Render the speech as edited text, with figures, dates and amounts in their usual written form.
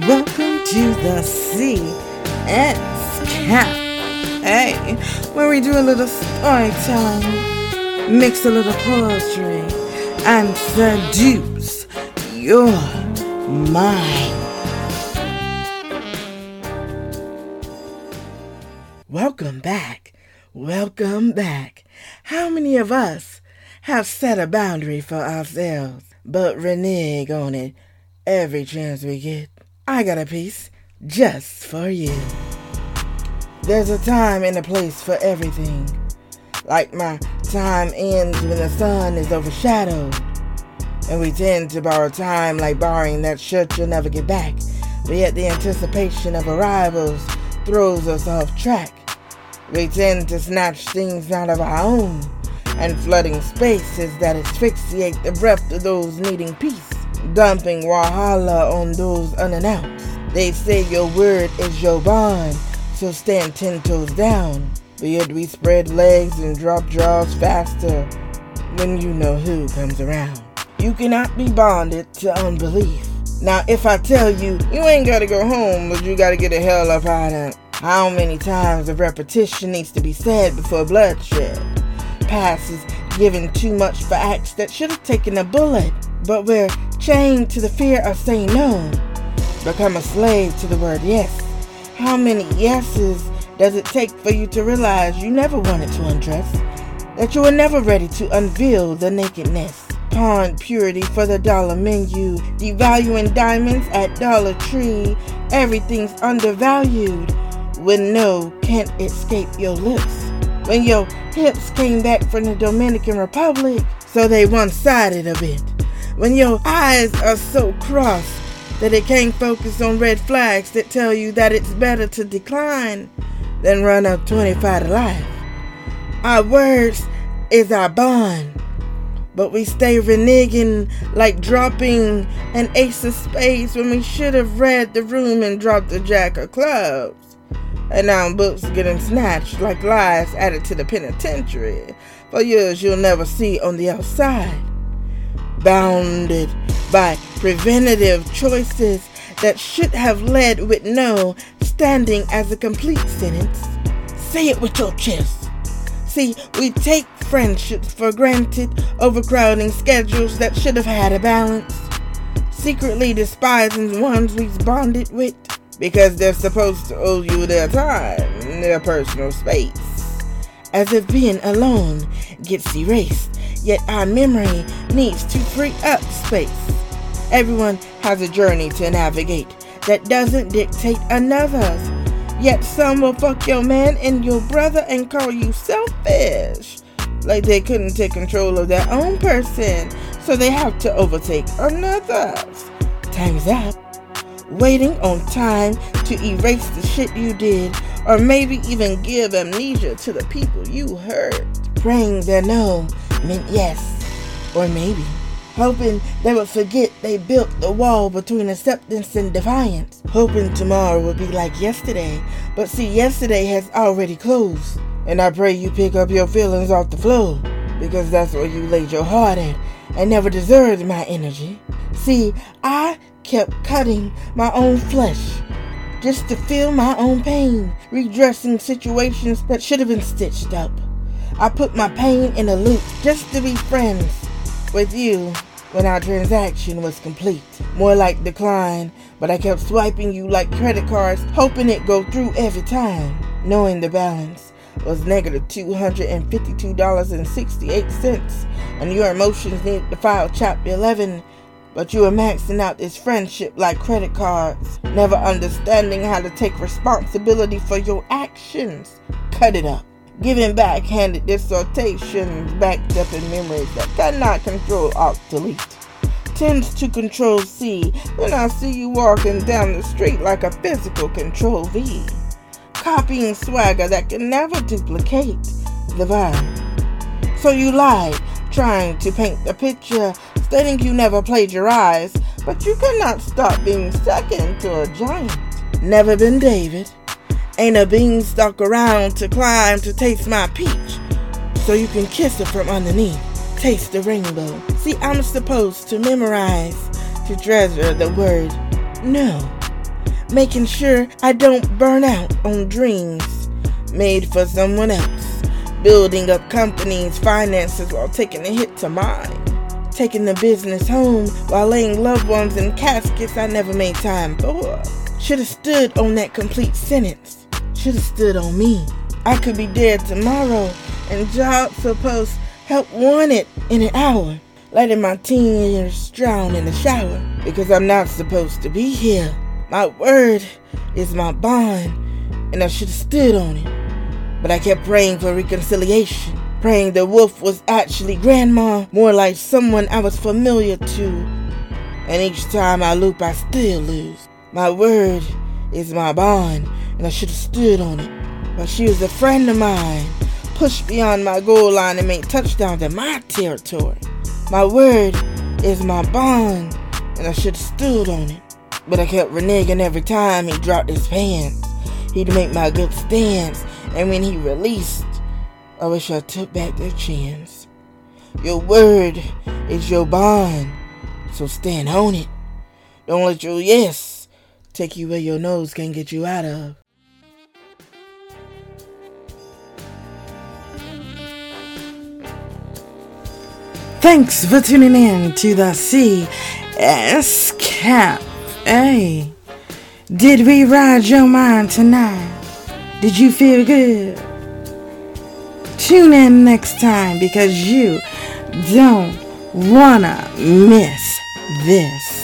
Welcome to the C S Camp. Hey, where we do a little storytelling, mix a little poetry, and seduce your mind. Welcome back. Welcome back. How many of us have set a boundary for ourselves, but renege on it every chance we get? I got a piece just for you. There's a time and a place for everything. Like my time ends when the sun is overshadowed. And we tend to borrow time like borrowing that shirt you'll never get back. But yet the anticipation of arrivals throws us off track. We tend to snatch things out of our own, and flooding spaces that asphyxiate the breath of those needing peace, dumping Wahala on those unannounced. They say your word is your bond, so stand 10 toes down. But yet we spread legs and drop jaws faster when you know who comes around. You cannot be bonded to unbelief. Now if I tell you, you ain't gotta go home, but you gotta get the hell up out of. How many times of repetition needs to be said before bloodshed passes, giving too much for acts that should have taken a bullet? But we're chained to the fear of saying no, become a slave to the word yes. How many yeses does it take for you to realize you never wanted to undress, that you were never ready to unveil the nakedness? Pawn purity for the dollar menu, devaluing diamonds at Dollar Tree. Everything's undervalued when no can't escape your lips. When your hips came back from the Dominican Republic, so they one-sided a bit. When your eyes are so crossed that they can't focus on red flags that tell you that it's better to decline than run up 25 to life. Our words is our bond, but we stay reneging like dropping an ace of spades when we should have read the room and dropped the jack of clubs. And now books getting snatched like lies added to the penitentiary for years you'll never see on the outside. Bounded by preventative choices that should have led with no standing as a complete sentence. Say it with your chest. See, we take friendships for granted, overcrowding schedules that should have had a balance. Secretly despising ones we've bonded with because they're supposed to owe you their time, their personal space. As if being alone gets erased, yet our memory needs to free up space. Everyone has a journey to navigate that doesn't dictate another's. Yet some will fuck your man and your brother and call you selfish. Like they couldn't take control of their own person, so they have to overtake another's. Time's up. Waiting on time to erase the shit you did, or maybe even give amnesia to the people you hurt. Praying their no meant yes, or maybe hoping they would forget they built the wall between acceptance and defiance. Hoping tomorrow would be like yesterday, but see, yesterday has already closed. And I pray you pick up your feelings off the floor, because that's where you laid your heart at and never deserved my energy. See, I kept cutting my own flesh just to feel my own pain, redressing situations that should have been stitched up. I put my pain in a loop just to be friends with you when our transaction was complete. More like decline, but I kept swiping you like credit cards, hoping it go through every time, knowing the balance was negative $252.68, and your emotions needed to file Chapter 11. But you were maxing out this friendship like credit cards, never understanding how to take responsibility for your actions. Cut it up. Giving backhanded dissertations backed up in memories that cannot control Alt-Delete. Tends to Control C when I see you walking down the street like a physical Control V. Copying swagger that can never duplicate the vibe. So you lied, trying to paint the picture, stating you never plagiarized, but you cannot stop being second to a giant. Never been David. Ain't a beanstalk around to climb to taste my peach, so you can kiss it from underneath. Taste the rainbow. See, I'm supposed to memorize, to treasure the word no. making sure I don't burn out on dreams made for someone else, building up companies' finances while taking a hit to mine, taking the business home while laying loved ones in caskets I never made time for. Should've stood on that complete sentence. Should've stood on me. I could be dead tomorrow, and job supposed help wanted in an hour, letting my teen years drown in the shower, because I'm not supposed to be here. My word is my bond, and I should've stood on it. But I kept praying for reconciliation, praying the wolf was actually grandma, more like someone I was familiar to. And each time I loop, I still lose. My word is my bond, and I should have stood on it. But she was a friend of mine, pushed beyond my goal line and made touchdowns in my territory. My word is my bond, and I should have stood on it. But I kept reneging every time he dropped his pants. He'd make my good stance, and when he released, I wish I took back their chance. Your word is your bond, so stand on it. Don't let your yes take you where your nose can't get you out of. Thanks for tuning in to the CS Cafe. Did we ride your mind tonight? Did you feel good? Tune in next time because you don't wanna miss this.